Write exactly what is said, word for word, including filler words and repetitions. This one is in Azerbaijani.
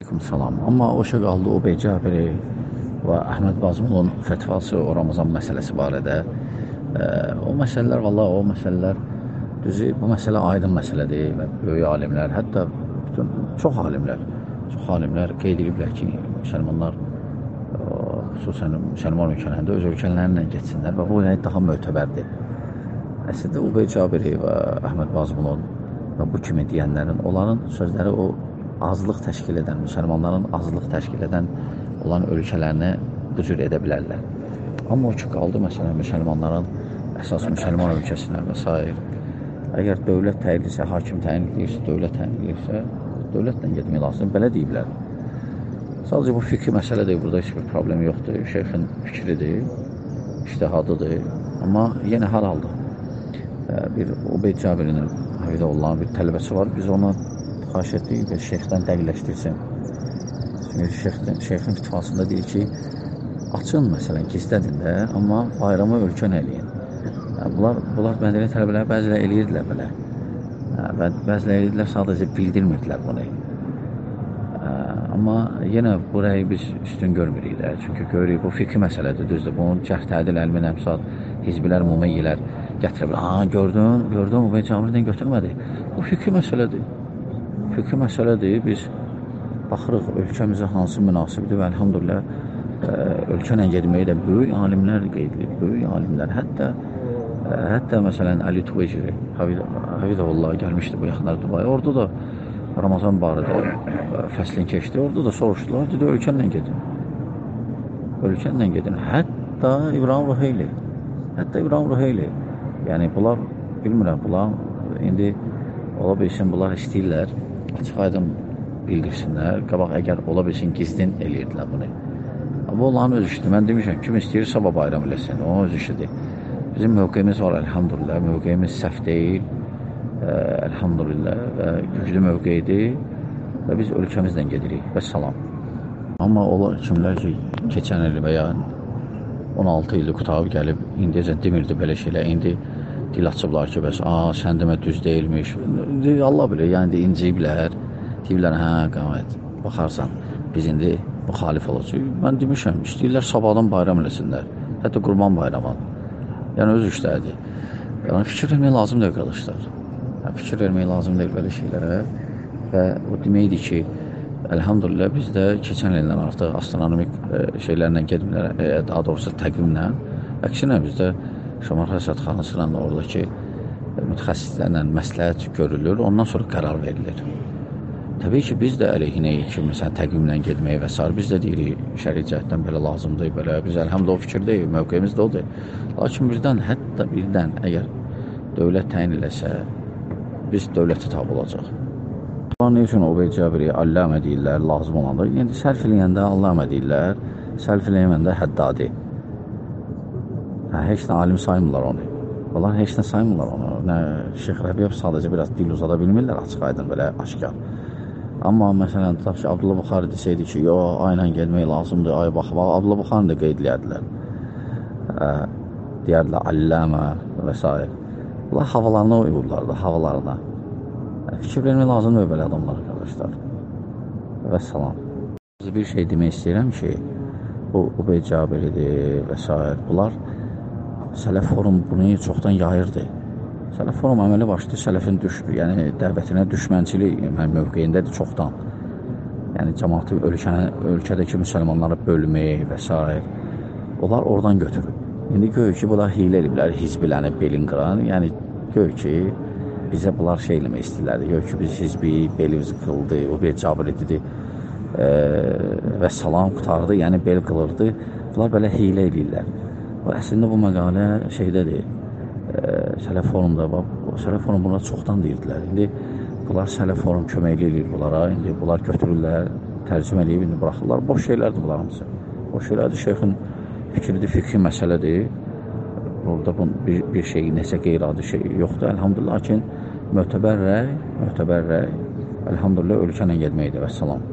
Salam. Amma o şey qaldı, o Bey Cabiri və Əhməd Bazımlının fətvası o Ramazan məsələsi barədə. E, o məsələlər, valla o məsələlər düzü, bu məsələ aydın məsələdir və böyük alimlər, hətta bütün, çox alimlər, çox alimlər qeyd ediblər ki, müsəlmanlar e, xüsusən müsəlman ölkələrində öz ölkələrindən geçsinlər və bu daha mötəbərdir. Əslində o Bey Cabiri və Əhməd Bazımlının və bu kimi deyənlərin, onların sözləri o azlıq təşkil edən, müsəlmanların azlıq təşkil edən olan ölkələrini bu cür edə bilərlər. Amma o ki, qaldı məsələn, müsəlmanların əsas müsəlman ölkəsinə və s. Əgər dövlət təyin edirsə, hakim təyin edirsə, dövlət təyin edirsə, dövlətlə getmək lazım, belə deyiblər. Sadəcə bu fikri məsələdir, burada heç bir problem yoxdur, şeyxin fikridir, iştihadıdır, amma yenə hər halda bir Ubeyd Cabirinin havidə olan bir tələbəsi var, biz ona xahiş etdik ki, şeyxdən dəqiqləşdirsin. Çünki şeyxin, şeyxin fitvasında deyir ki, açın məsələn, gizlədin də, amma bayramı ölkən eləyin. Yəni, bunlar, bunlar məndəli tələbələr bəzilə eləyirdilər belə. Və bəzilə eləyirdilər, sadəcə bildirmirdilər bunu. Amma yenə burayı biz üstün görmürük də. Çünki görürük, bu fikri məsələdir, düzdür. Bunun cəhd tədil əlmin əmsad, hizbilər, mumeyyilər gətirə bilər. Aa, gördün, gördün, Ubeyd Cabirdən götürmədi. Bu fikri məsələdir. Fikri məsələdir, biz baxırıq ölkəmizə hansı münasibdir və əlhamdülillah ölkənə gedməyi də böyük alimlər qeyd edir, böyük alimlər, hətta hətta məsələn Əli Tuveciri, Havidullah gəlmişdi bu yaxınlar Dubaya, orada da Ramazan barədə fəslin keçdi, orada da soruşdular, dedi ölkənlə gedin, ölkənlə gedin, hətta İbrahim Ruheyli, hətta İbrahim Ruheyli, yəni bunlar, bilmirəm, bunlar indi ola bilsin, bunlar istəyirlər, açıq aydın bildirsinlər, qabaq əgər ola bilsin gizlin eləyirdilər bunu. Bu onların öz işidir. Mən demişəm, kim istəyir sabah bayram eləsin, onun öz işidir. Bizim mövqeyimiz var, əlhamdülillah, mövqeyimiz səhv deyil, ə, əlhamdülillah, və güclü mövqeydir və biz ölkəmizdən gedirik və salam. Amma ola kimlər ki, keçən il və ya on altı ildir qutabı gəlib, indiyəcən demirdi belə şeylə, indi dil açıblar ki, bəs, aa, sən demə düz deyilmiş. Allah bilir, yəni de inciyiblər, deyiblər, hə, qamət, baxarsan, biz indi müxalif olacaq. Mən demişəm, istəyirlər sabahdan bayram eləsinlər, hətta qurban bayramı. Yəni, öz işləridir. Yəni, fikir vermək lazım deyil, qardaşlar. Yəni, fikir vermək lazım deyil belə şeylərə və o deməkdir ki, əlhamdülillah, biz də keçən ildən artıq astronomik e, şeylərlə gedmirlər, e, daha doğrusu təqvimlə, əksinə bizdə Şamar Rəsədxanası ilə oradakı mütəxəssislərlə məsləhət görülür, ondan sonra qərar verilir. Təbii ki, biz də əleyhinəyik ki, məsələn, təqvimlə getməyi və s. Biz də deyirik, şəri cəhətdən belə lazımdır, belə. Biz əlhamdə o fikirdəyik, mövqeyimiz də odur. Lakin birdən, hətta birdən, əgər dövlət təyin eləsə, biz dövlətə tabi olacaq. Ne üçün Ubeyd Cabiri alləmə deyirlər, lazım olanda? Yəni, sərf eləyəndə alləmə deyirlər, sərf eləyəndə həddadi. Hə, heç nə alim saymırlar onu. Onlar heç nə saymırlar onu. Nə, Şeyx Rəbiyəv sadəcə biraz dil uzada bilmirlər, açıq aydın, belə aşkar. Amma məsələn, tutaq ki, Abdullah Buxari desəydi ki, yo, ayla gəlmək lazımdır, ay bax, bax, Abdullah Buxari da qeydləyədilər. Hə, deyərdilər, alləmə və s. Bunlar havalarına uyurlardı, havalarına. Hə, fikir vermək lazımdır belə adamlar, qardaşlar. Və salam. Bir şey demək istəyirəm ki, bu Ubeyd Cabiridir və s. Bunlar Sələf Forum bunu çoxdan yayırdı. Sələf Forum əməli başlaydı, Sələfin düş, yəni dəvətinə düşmənçilik yəni, mövqeyindədir çoxdan. Yəni, cəmaatı ölkəni, ölkədəki müsəlmanları bölmək və s. Onlar oradan götürür. İndi gör ki, bunlar hilə ediblər, hizbiləni belin qıran. Yəni, gör ki, bizə bunlar şey eləmək istəyirlərdi. Gör ki, biz hizbi, belimiz qıldı, Ubeyd Cabiridir e, və salam qutardı, yəni bel qılırdı. Bunlar belə hilə edirlər. Əslində bu məqalə şeydədir, e, Sələf Forumda, Sələf Forum bunlar çoxdan deyirdilər. İndi bunlar Sələf Forum köməkli edir bunlara, indi bunlar götürürlər, tərcümə edib, indi buraxırlar. Boş şeylərdir bunlar hamısı. Boş şeylərdir, şeyxin fikridir, fikri məsələdir. Orada bir, bir şey, nəsə qeyri-adi şey yoxdur, əlhamdülillah. Lakin mötəbər rəy, mötəbər rəy, əlhamdülillah ölkənə gedməkdir və salam.